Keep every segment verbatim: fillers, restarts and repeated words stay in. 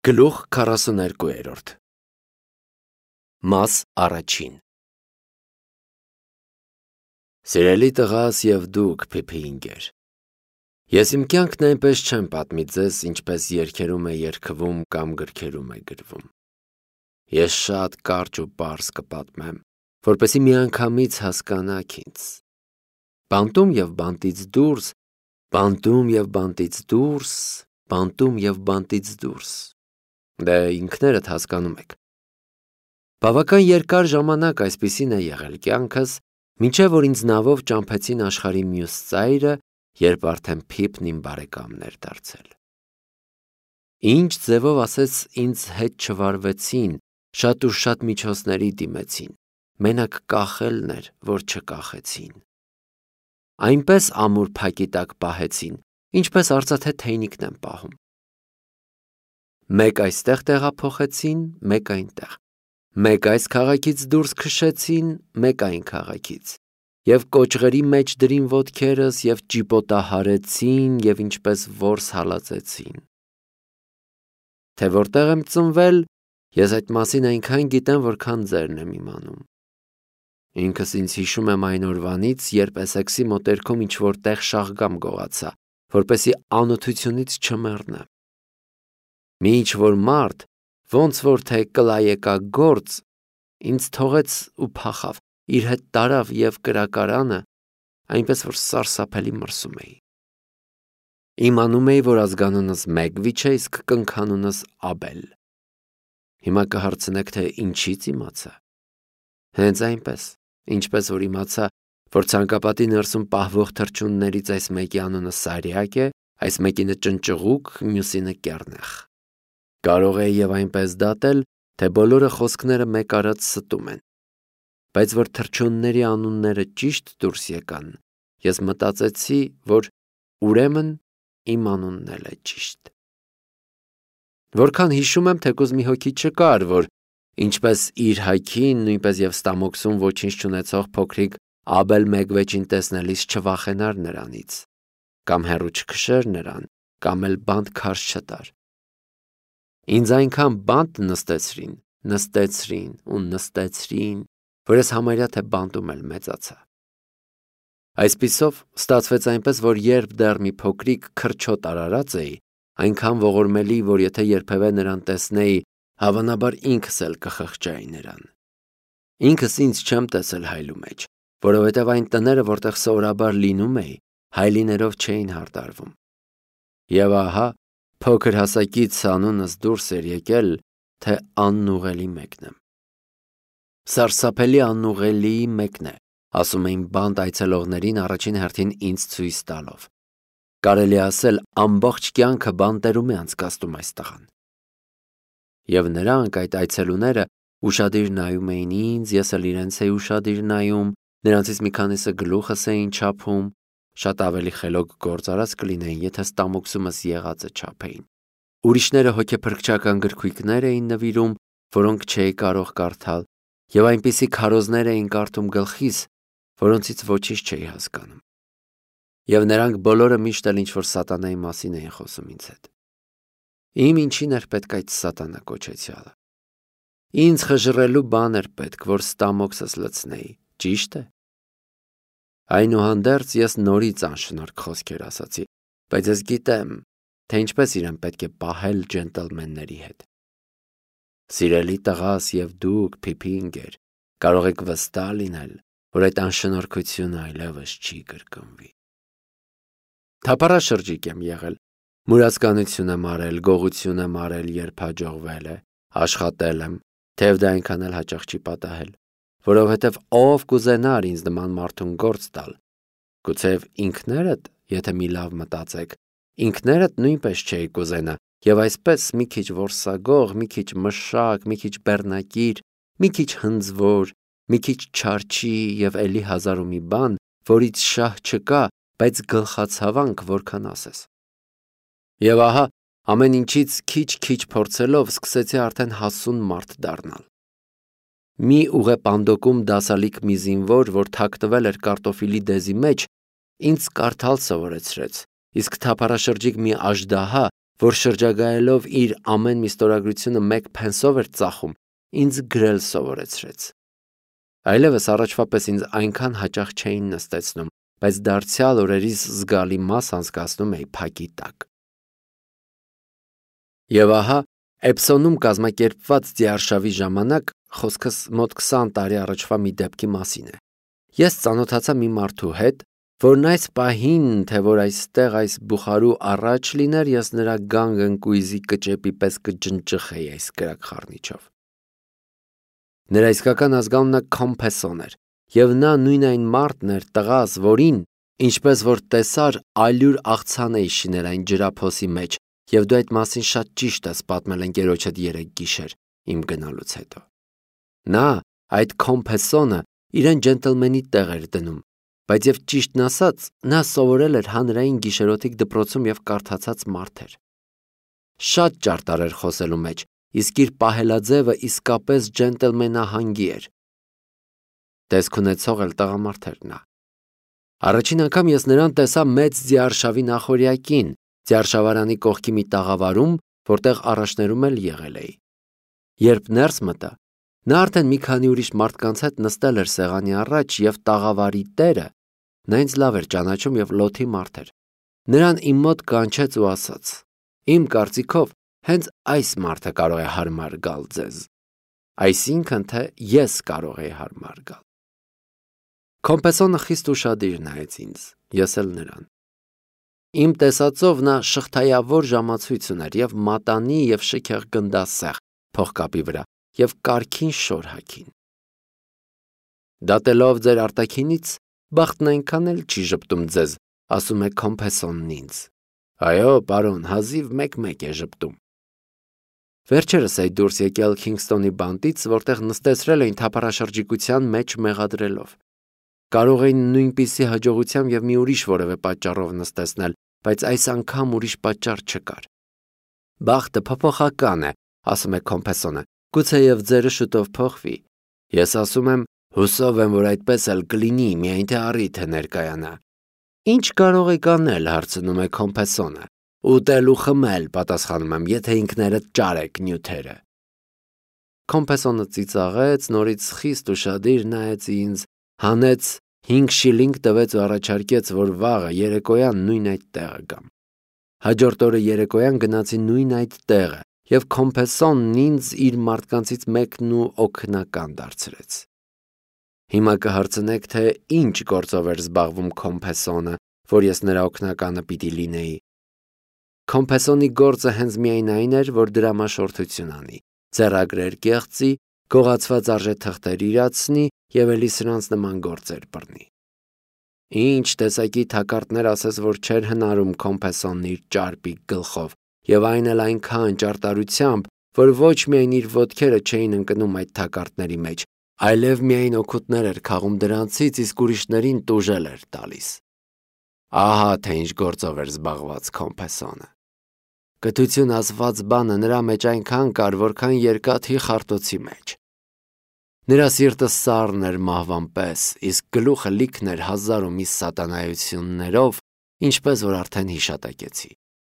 Գլուխ քառասուներկուերորդ Մաս առաջին Սիրելի տղաս և դուք փիփինգեր, ես իմ կյանքն այնպես չեմ պատմի ձեզ, ինչպես երգերում է երգվում կամ գրքերում է գրվում։ Ես շատ կարճ ու պարզ կպատմեմ, որպեսզի միանգամից հասկանաք ինձ։ Բանտում և բանտից դուրս, բանտում և բանտից դուրս, բանտում և բանտից դուրս։ Դե ինքներդ հասկանում եք։ Բավական երկար ժամանակ այսպիսին է եղել կյանքս, մինչև որ ինձ նավով ճամփեցին աշխարհի մյուս ծայրը, երբ արդեն փիփն իմ բարեկամն էր դարձել։ Ինչ ձևով ասես ինձ հետ չվարվեցին, շատ ու շատ միջոցների դիմեցին, մենակ կախելն էր, որ չկախեցին։ Այնպես ամուր փակի տակ պահեցին, ինչպես արծաթե թեյնիկն են պահում։ Մեկ այստեղ տեղափոխեցին, մեկ այնտեղ, մեկ այս քաղաքից դուրս քշեցին, մեկ այն քաղաքից, և կոճղերի մեջ դրին ոտքերս և ճիպոտահարեցին և ինչպես որս հալածեցին։ Թե որտեղ եմ ծնվել, ես այդ մասին այնքան գիտեմ, որքան ձերն եմ իմանում։ Ինքս ինձ հիշում եմ այն օրվանից, երբ Էսեքսի մոտերքում ինչ-որ տեղ շաղգամ գողացա, որպեսզի անօթությունից չմեռնեմ։ Մի ինչ-որ մարդ, ոնց որ թե կլայեկա գործ, ինձ թողեց ու փախավ, իր հետ տարավ և կրակարանը, այնպես որ սարսափելի մրսում էի։ Իմանում էի, որ ազգանունս Մեգվիչ է, իսկ կնքանունս Աբել։ Հիմա կհարցնեք, թե ինչից իմացա։ Հենց այնպես, ինչպես որ իմացա, որ ցանկապատի ներսում պահվող թռչուններից այս մեկի անունը Սարյակ է, այս մեկինը Ճնճղուկ, մյուսինը Կեռնեխ։ Կարող է և այնպես դատել, թե բոլորը խոսքները մեկ արած ստում են, բայց որ թռչունների անունները ճիշտ դուրս եկան, ես մտածեցի, որ ուրեմն իմ անունն էլ է ճիշտ։ Որքան հիշում եմ, թեկուզ մի հոգի չկար, որ ինչպես իր հայքին, նույնպես և ստամոքսում ոչինչ չունեցող փոքրիկ Աբել Մեգվեջին տեսնելիս չվախենար նրանից, կամ հեռու չքշեր նրան, կամ էլ բանտ քարշ չտար։ Ինձ այնքան բանտ նստեցրին, նստեցրին ու նստեցրին, որ ես համարյա թե բանտում էլ մեծացա։ Այսպիսով ստացվեց այնպես, որ երբ դեռ մի փոքրիկ քրչոտ արարած էի, այնքան ողորմելի, որ եթե երբևէ նրան տեսնեի, հավանաբար ինքս էլ կխղճայի նրան։ Ինքս ինձ չեմ տեսել հայլու մեջ, որովհետև այն տները, որտեղ սովորաբար լինում էի, հայլիներով չէին հարդարվում։ Եվ ահա, փոքր հասակից անունս դուրս էր եկել, թե անուղելի մեկն եմ։ Սարսափելի անուղելի մեկն է, ասում էին բանտ այցելողներին առաջին հերթին ինձ ցույց տալով։ Կարելի ասել ամբողջ կյանքը բանտերում է անցկացնում այս տղան։ Եվ նրանք, այդ այցելուները, ուշադիր նայում էին ինձ, ես էլ իրենց էի ուշադիր նայում, նրանցից մի քանիսը գլուխս էին չափում, շատ ավելի խելոք գործ արած կլինեին, եթե ստամոքսումս եղածը չափեին։ Ուրիշները հոգեփրկչական գրքույկներ էին նվիրում, որոնք չէի կարող կարդալ, և այնպիսի քարոզներ էին կարդում գլխիս, որոնցից ոչինչ չէի հասկանում։ Եվ նրանք բոլորը միշտ էլ ինչ-որ սատանայի մասին էին խոսում ինձ հետ։ Իմ ինչին էր պետք այդ սատանա կոչեցյալը։ Ինձ խժռելու բան էր պետք, որ ստամոքսս լցնեի, ճիշտ է։ Այնուհանդերձ ես նորից անշնորհք խոսքեր ասացի, բայց ես գիտեմ, թե ինչպես իրեն պետք է պահել ջենտլմենների հետ։ Սիրելի տղաս և դուք, փիփինգեր, կարող եք վստահ լինել, որ այդ անշնորհքությունը այլևս չի կրկնվի։ Թափառաշրջիկ եմ եղել, մուրացկանություն եմ արել, գողություն եմ արել, երբ հաջողվել է, աշխատել եմ, թեև դա այնքան էլ հաճախ չի պատահել, որովհետև ով կուզենար ինձ նման մարդուն գործ տալ։ Գուցեև ինքներդ, եթե մի լավ մտածեք, ինքներդ նույնպես չէի կուզենա, և այսպես մի քիչ որսագող, մի քիչ մշակ, մի քիչ բեռնակիր, մի քիչ հնձվոր, մի քիչ չարչի և էլի հազար ու մի բան, որից շահ չկա, բայց գլխացավանք որքան ասես։ Եվ ահա, ամեն ինչից քիչ-քիչ փորձելով սկսեցի արդեն հասուն մարդ դառնալ։ Մի ուղեպանդոկում դասալիկ մի զինվոր, որ թաքնվել էր կարտոֆիլի դեզի մեջ, ինձ կարդալ սովորեցրեց, իսկ թափառաշրջիկ մի աժդահա որ շրջագայելով իր ամեն մի ստորագրությունը մեկ փենսով էր ծախում, ինձ գրել սովորեցրեց։ Այլևս առաջվա պես ինձ այնքան հաճախ չէին նստեցնում, բայց դարձյալ օրերիս զգալի մաս անցկացնում էի փակի տակ։ Եվ ահա, Էպսոնում կազմակերպված ձիարշավի ժամանակ խոսքս մոտ քսան տարի առաջվա մի դեպքի մասին է։ Ես ծանոթացա մի մարդու հետ, որն այս պահին, թե որ այստեղ այս բուխարու առաջ լիներ, ես նրա գանգ ընկույզի կճեպի պես կջնջխեի այս կրակ խառնիչով։ Նրա իսկական ազգանունը Կոմփեսոն էր, և նա նույն այն մարդն էր տղաս, որին, ինչպես որ տեսար, ալյուր աղցան էի շինել այն ջրափոսի մեջ, և դու այդ մասին շատ ճիշտ ես պատմել ընկերոջդ երեկ գիշեր, իմ գնալուց հետո։ Նա, այդ Կոմփեսոնը, իրեն ջենտլմենի տեղ էր դնում, բայց և ճիշտն ասած, նա սովորել էր հանրային գիշերօթիկ դպրոցում և կարդացած մարդ էր։ Շատ ճարտար էր խոսելու մեջ, իսկ իր պահելաձևը իսկապես ջենտլմենահանգի էր։ Տեսք ունեցող էլ տղամարդ էր նա։ Առաջին անգամ ես նրան տեսա մեծ ձիարշավի նախօրյակին, ձիարշավարանի կողքի մի տաղավարում, որտեղ առաջներում էլ եղել էի։ Երբ ներս մտա, նա արդեն մի քանի ուրիշ մարդկանց հետ նստել էր սեղանի առաջ և տաղավարի տերը, նա ինձ լավ էր ճանաչում և լոթի մարդ էր, նրան իմ մոտ կանչեց ու ասաց. «Իմ կարծիքով, հենց այս մարդը կարող է հարմար գալ ձեզ»։ Այսինքն, թե ես կարող էի հարմար գալ։ Կոմփեսոնը խիստ ուշադիր նայեց ինձ, ես էլ նրան։ Իմ տեսածով նա շղթայավոր ժամացույց ուներ և մատանի և շքեղ գնդասեղ փողկապի վրա և կարգին շոր հագին։ Դատելով ձեր արտաքինից, բախտն այնքան էլ չի ժպտում ձեզ, ասում է Կոմփեսոնն ինձ։ Այո, պարոն, հազիվ մեկ-մեկ է ժպտում։ Վերջերս էի դուրս եկել Քինգսթոնի բանտից, որտեղ նստեցրել էին թափառաշրջիկության մեջ մեղադրելով։ Կարող էին նույնպիսի հաջողությամբ և մի ուրիշ որևէ պատճառով նստեցնել, բայց այս անգամ ուրիշ պատճառ չկար։ Բախտը փոփոխական է, ասում է Կոմփեսոնը, գուցեև ձերը շուտով փոխվի։ Ես ասում եմ, հուսով եմ, որ այդպես էլ կլինի, միայն թե առիթը ներկայանա։ Ինչ կարող եք անել, հարցնում է Կոմփեսոնը։ Ուտել ու խմել, պատասխանում եմ, եթե ինքներդ ճարեք նյութերը։ Կոմփեսոնը ծիծաղեց, նորից խիստ ուշադիր նայեց ինձ, հանեց հինգ շիլինգ տվեց ու առաջարկեց, որ վաղը երեկոյան նույն այդ տեղը գամ։ Հաջորդ օրը երեկոյան գնացի նույն այդ տեղը, և Կոմփեսոնն ինձ իր մարդկանցից մեկն ու օգնական դարձրեց։ Հիմա կհարցնեք, թե ինչ գործով էր զբաղվում Կոմփեսոնը, որ ես նրա օգնականը պիտի լինեի։ Կոմփեսոնի գործը հենց միայն այն էր, որ դրամաշորթություն անի, ձեռագրեր կեղծի, գողացված արժեթղթեր իրացնի և էլի սրանց նման գործեր բռնի։ Ինչ տեսակի թակարդներ ասես, որ չէր հնարում Կոմփեսոնն իր ճարպիկ գլխով, և այն էլ այնքան ճարտարությամբ, որ ոչ միայն իր ոտքերը չէին ընկնում այդ թակարդների մեջ, այլև միայն օգուտներ էր քաղում դրանցից, իսկ ուրիշներին տուժել էր տալիս։ Ահա թե ինչ գործով էր զբաղված Կոմփեսոնը։ Կթություն ասված բանը նրա մեջ այնքան կար, որքան երկաթի խարտոցի մեջ։ Նրա սիրտը սառն էր մահվան պես, իսկ գլուխը լիքն էր հազար ու մի սատանայություններով, ինչպես որ արդեն հիշատակեցի։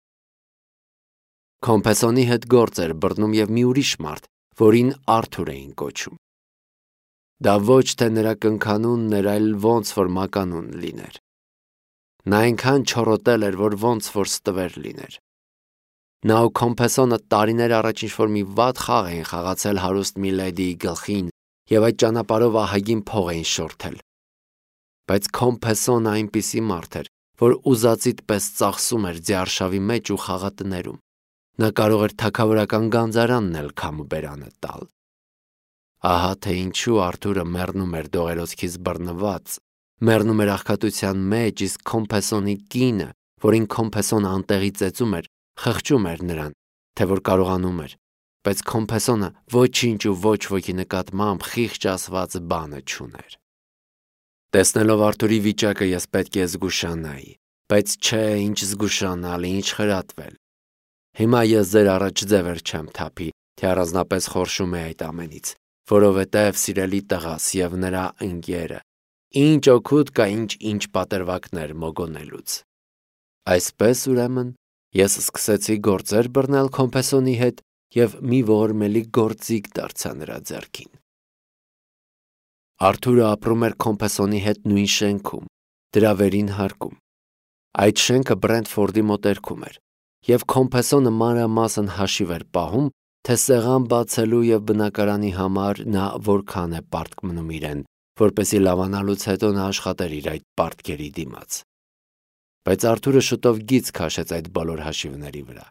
Կոմփեսոնի հետ գործ էր բռնում և մի ուրիշ մարդ, որին Արթուր էին կոչում։ Դա ոչ թե նրա կնքանունն էր, այլ ոնց որ մականուն լիներ։ Նա այնքան չոռոտել էր, որ ոնց որ ստվեր լիներ։ Նա ու Կոմփեսոնը տարիներ առաջ ինչ-որ մի վատ խաղ էին խաղացել հարուստ մի լեդիի գլխին և այդ ճանապարհով ահագին փող էին շորթել։ Բայց Կոմփեսոնը այնպիսի մարդ էր, որ ուզածիդ պես ծախսում էր ձիարշավի մեջ ու խաղատներում։ Նա կարող էր թագավորական գանձարանն էլ քամու բերանը տալ։ Ահա թե ինչու Արթուրը մեռնում էր դողերոցքից բռնված, մեռնում էր աղքատության մեջ, իսկ Կոմփեսոնի կինը, որին Կոմփեսոնը անտեղի ծեծում էր, խղճում էր նրան, թե որ կարողանում էր, բայց Կոմփեսոնը ոչինչ ու ոչ ոքի նկատմամբ խիղճ ասված բանը չուներ։ Տեսնելով Արթուրի վիճակը ես պետք է զգուշանայի, բայց չէ, ինչ զգուշանալ, ինչ խրատվել։ Հիմա ես ձեր առաջ ձևեր չեմ թափի, թե առանձնապես խորշում է այդ ամենից, որովհետև սիրելի տղաս և նրա ընկերը, ինչ օգուտ կա ինչ-ինչ պատրվակներ մոգոնելուց։ Այսպես ուրեմն Ես սկսեցի գործեր բռնել Կոմպեսոնի հետ և մի ողորմելի գործիք դարձա նրա ձեռքին։ Արթուրը ապրում էր Կոմպեսոնի հետ նույն շենքում, դրա վերին հարկում։ Այդ շենքը Բրենթֆորդի մոտերքում էր, և Կոմպեսոնը մանրամասն հաշիվ էր պահում, թե սեղան բացելու և բնակարանի համար նա որքան է պարտք մնում իրեն, որպեսզի լավանալուց հետո նա աշխատեր իր այդ պարտքերի դիմաց։ Բայց Արթուրը շուտով գիծ քաշեց այդ բոլոր հաշիվների վրա։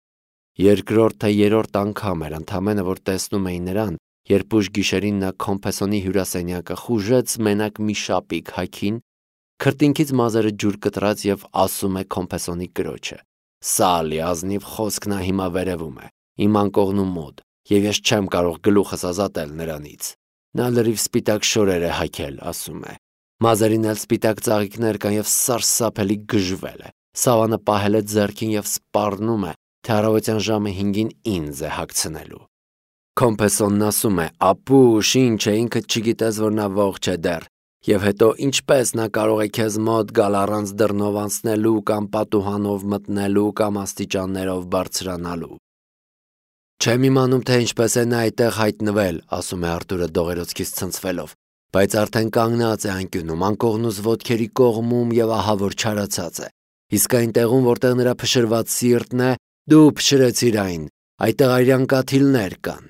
Երկրորդ թե երրորդ անգամ էր ընդամենը, որ տեսնում էին նրան, երբ ուշ գիշերին նա Կոմպեսոնի հյուրասենյակը խուժեց մենակ մի շապիկ հագին, քրտինքից մազերը ջուր կտրած և ասում է Կոմպեսոնի կրոջը. «Սալի ազնիվ խոսք նա հիմա վերևում է, իմ անկողնու մոտ, և ես չեմ կարող գլուխս ազատել նրանից։ Նա լրիվ սպիտակ շորեր է հագել, ասում է, մազերին էլ սպիտակ ծաղիկներ կան և սարսափելի գժվել է, սավանը պահել է ձեռքին և սպառնում է, թե առավոտյան ժամը հինգին ինձ է հագցնելու»։ Կոմպեսոնն ասում է. «Ապուշ, ինչ է, ինքդ չգիտես, որ նա ողջ է դեռ, և հետո ինչպես նա կարող է քեզ մոտ գալ առանց դռնով անցնելու կամ պատուհանով մտնելու կամ աստիճաններով բարձրանալու»։ «Չեմ իմանում, թե ինչպես է նա այդտեղ հայտնվել», ասում է Արթուրը դողերոցքից ցնցվելով, բայց արդեն կանգնած է անկյունում, անկողնուս ոտքերի կողմում և ահա որ չարացած է, իսկ այն տեղում, որտեղ նրա փշրված սիրտն է, դու փշրեցիր այն, այդտեղ արյան կաթիլներ կան։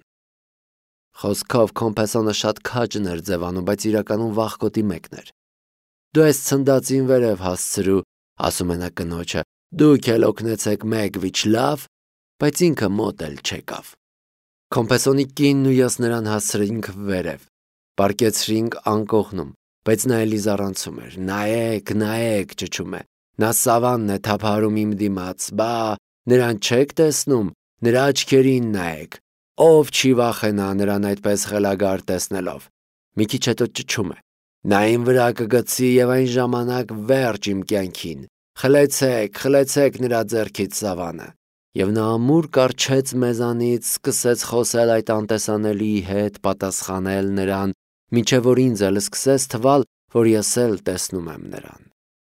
Խոսքով Կոմպեսոնը շատ քաջն էր ձևանում, բայց իրականում վախկոտի մեկն էր։ «Դու այս ցնդածին վերև հասցրու», ասում է նա կնոջը, «դուք էլ օգնեցեք Մեգվիչ, լավ», բայց ինքը մոտ էլ չեկավ։ Կոմպեսոնի կինն ու ես նրան հասցրինք վերև, պառկեցրինք անկողնում, բայց նա էլի զառանցում էր։ «Նայեք, նայեք», ճչում է, «նա սավանն է թափահարում իմ դիմաց, բա նրան չեք տեսնում, նրա աչքերին նայեք, ով չի վախենա նրան այդպես խելագար տեսնելով»։ Մի քիչ հետո ճչում է. «Նա իմ վրա կգցի և այն ժամանակ վերջ իմ կյանքին, խլեցեք, խլեցեք նրա ձեռքից սավանը»։ Եվ նա ամուր կառչեց մեզանից, սկսեց խոսել այդ անտեսանելիի հետ, պատասխանել նրան, մինչև որ ինձ էլ սկսեց թվալ, որ ես էլ տեսնում եմ նրան։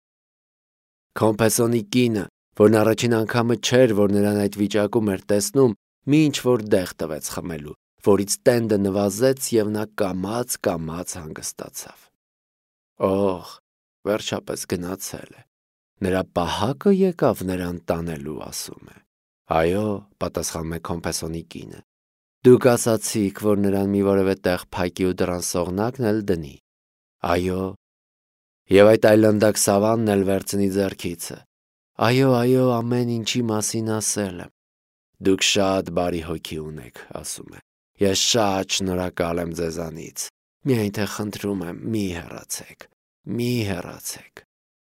Կոմպեսոնի կինը, որն առաջին անգամը չէր, որ նրան այդ վիճակում էր տեսնում, մի ինչ-որ դեղ տվեց խմելու, որից տենդը նվազեց և նա կամաց-կամաց հանգստացավ։ Օհ, վերջապես գնացել է։ Նրա պահակը եկավ նրան տանելու, ասում է։ Այո, պատասխանում է Կոմպեսոնի կինը։ Դուք ասացիք, որ նրան մի որևէ տեղ փակի ու դռան սողնակն էլ դնի։ Այո։ Եվ այդ այլանդակ սավանն էլ վերցնի ձեռքիցը։ Այո, այո, ամեն ինչի մասին ասել եմ։ Դուք շատ բարի հոգի ունեք, ասում է։ Ես շատ շնորհակալ եմ ձեզանից։ Միայն թե խնդրում եմ, մի հեռացեք, մի հեռացեք։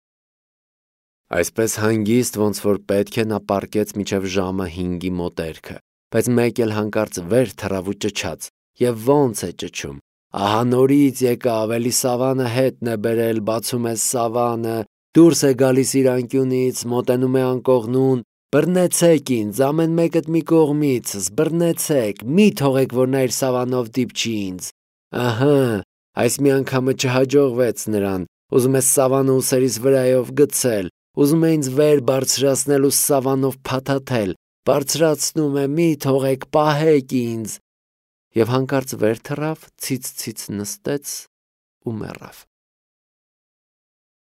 Այսպես հանգիստ, ոնց որ պետք է, նա պառկեց մինչև ժամը հինգի մոտերքը, բայց մեկ էլ հանկարծ վեր թռավ ու ճչաց, և ոնց է ճչում. ահա նորից եկավ, էլի սավանը հետն է բերել, բացում է սավանը, դուրս է գալիս իր անկյունից, մոտենում է անկողնուն, բռնեցեք ինձ, ամեն մեկդ մի կողմիցս, բռնեցեք, մի թողեք, որ նա իր սավանով դիպչի ինձ։ Ահա, այս մի անգամը չհաջողվեց նրան, ուզում է սավանը ուսերիս վրայով գցել, ուզում է ինձ վեր բարձրացնել ու սավանով փաթաթել, բարձրացնում է, մի թողեք, պահեք ինձ։ Եվ հանկարծ վեր թռավ, ցից-ցից նստեց ու մեռավ։